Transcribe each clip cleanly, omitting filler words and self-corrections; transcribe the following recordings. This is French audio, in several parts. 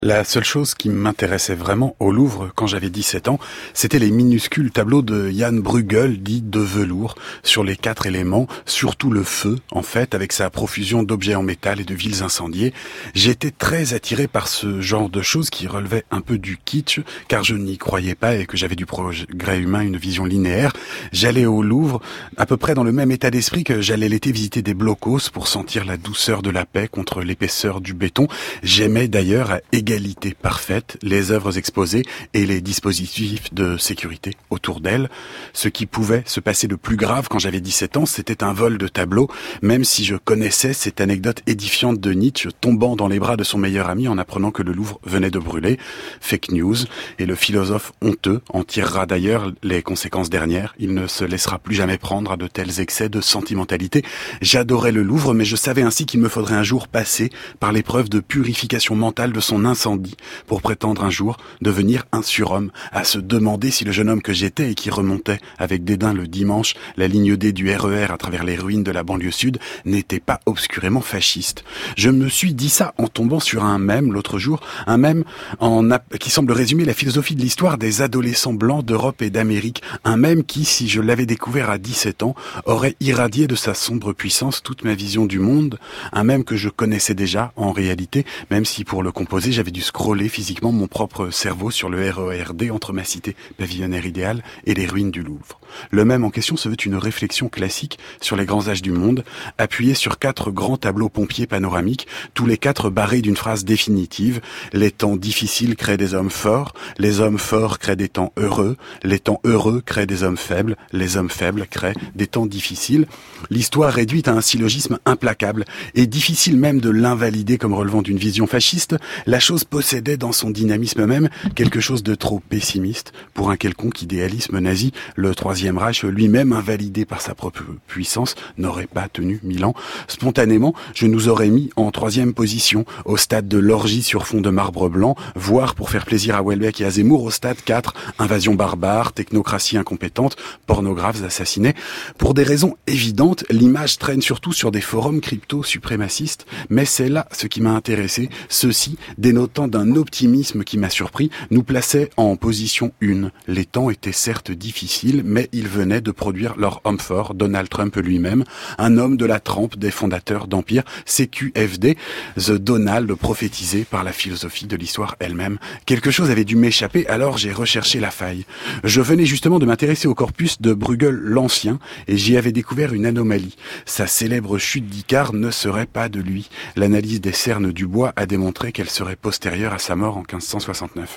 La seule chose qui m'intéressait vraiment au Louvre quand j'avais 17 ans, c'était les minuscules tableaux de Jan Bruegel, dits de velours, sur les 4 éléments, surtout le feu, en fait, avec sa profusion d'objets en métal et de villes incendiées. J'étais très attiré par ce genre de choses qui relevaient un peu du kitsch, car je n'y croyais pas et que j'avais du progrès humain une vision linéaire. J'allais au Louvre, à peu près dans le même état d'esprit que j'allais l'été visiter des blocos pour sentir la douceur de la paix contre l'épaisseur du béton. J'aimais d'ailleurs à égalité parfaite, les œuvres exposées et les dispositifs de sécurité autour d'elles. Ce qui pouvait se passer de plus grave quand j'avais 17 ans, c'était un vol de tableaux, même si je connaissais cette anecdote édifiante de Nietzsche tombant dans les bras de son meilleur ami en apprenant que le Louvre venait de brûler. Fake news. Et le philosophe honteux en tirera d'ailleurs les conséquences dernières. Il ne se laissera plus jamais prendre à de tels excès de sentimentalité. J'adorais le Louvre, mais je savais ainsi qu'il me faudrait un jour passer par l'épreuve de purification mentale de son incendie pour prétendre un jour devenir un surhomme, à se demander si le jeune homme que j'étais et qui remontait avec dédain le dimanche la ligne D du RER à travers les ruines de la banlieue sud n'était pas obscurément fasciste. Je me suis dit ça en tombant sur un mème l'autre jour, un mème qui semble résumer la philosophie de l'histoire des adolescents blancs d'Europe et d'Amérique, un mème qui, si je l'avais découvert à 17 ans, aurait irradié de sa sombre puissance toute ma vision du monde, un mème que je connaissais déjà en réalité, même si pour le composer j'avais dû scroller physiquement mon propre cerveau sur le RERD entre ma cité pavillonnaire idéale et les ruines du Louvre. Le mème en question se veut une réflexion classique sur les grands âges du monde, appuyée sur 4 grands tableaux pompiers panoramiques, tous les 4 barrés d'une phrase définitive. Les temps difficiles créent des hommes forts, les hommes forts créent des temps heureux, les temps heureux créent des hommes faibles, les hommes faibles créent des temps difficiles. L'histoire réduite à un syllogisme implacable, et difficile même de l'invalider comme relevant d'une vision fasciste, la chose possédait dans son dynamisme même quelque chose de trop pessimiste pour un quelconque idéalisme nazi. Le Troisième Reich, lui-même invalidé par sa propre puissance, n'aurait pas tenu 1000 ans. Spontanément, je nous aurais mis en 3e position, au stade de l'orgie sur fond de marbre blanc, voire pour faire plaisir à Houellebecq et à Zemmour, au stade 4, invasion barbare, technocratie incompétente, pornographes assassinés. Pour des raisons évidentes, l'image traîne surtout sur des forums crypto-suprémacistes, mais c'est là ce qui m'a intéressé. Ceci, dénotant d'un optimisme qui m'a surpris, nous plaçait en position 1. Les temps étaient certes difficiles, mais ils venaient de produire leur homme fort, Donald Trump lui-même, un homme de la trempe des fondateurs d'Empire, CQFD, The Donald prophétisé par la philosophie de l'histoire elle-même. Quelque chose avait dû m'échapper, alors j'ai recherché la faille. Je venais justement de m'intéresser au corpus de Bruegel l'Ancien, et j'y avais découvert une anomalie. Sa célèbre chute d'Icare ne serait pas de lui. L'analyse des cernes du bois a démontré qu'elle serait postérieure à sa mort en 1569.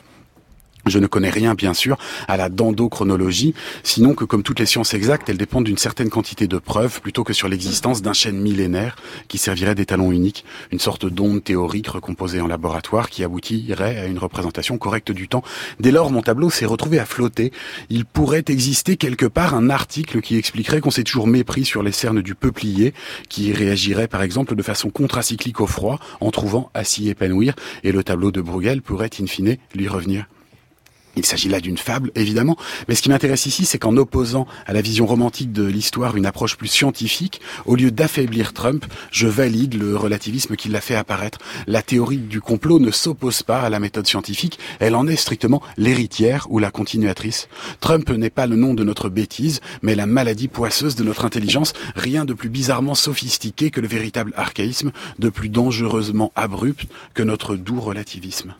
Je ne connais rien, bien sûr, à la dendrochronologie, sinon que, comme toutes les sciences exactes, elles dépendent d'une certaine quantité de preuves, plutôt que sur l'existence d'un chêne millénaire qui servirait d'étalon unique, une sorte d'onde théorique recomposée en laboratoire qui aboutirait à une représentation correcte du temps. Dès lors, mon tableau s'est retrouvé à flotter. Il pourrait exister quelque part un article qui expliquerait qu'on s'est toujours mépris sur les cernes du peuplier, qui réagirait par exemple de façon contracyclique au froid, en trouvant à s'y épanouir, et le tableau de Bruegel pourrait in fine lui revenir. Il s'agit là d'une fable, évidemment, mais ce qui m'intéresse ici, c'est qu'en opposant à la vision romantique de l'histoire une approche plus scientifique, au lieu d'affaiblir Trump, je valide le relativisme qui l'a fait apparaître. La théorie du complot ne s'oppose pas à la méthode scientifique, elle en est strictement l'héritière ou la continuatrice. Trump n'est pas le nom de notre bêtise, mais la maladie poisseuse de notre intelligence, rien de plus bizarrement sophistiqué que le véritable archaïsme, de plus dangereusement abrupt que notre doux relativisme.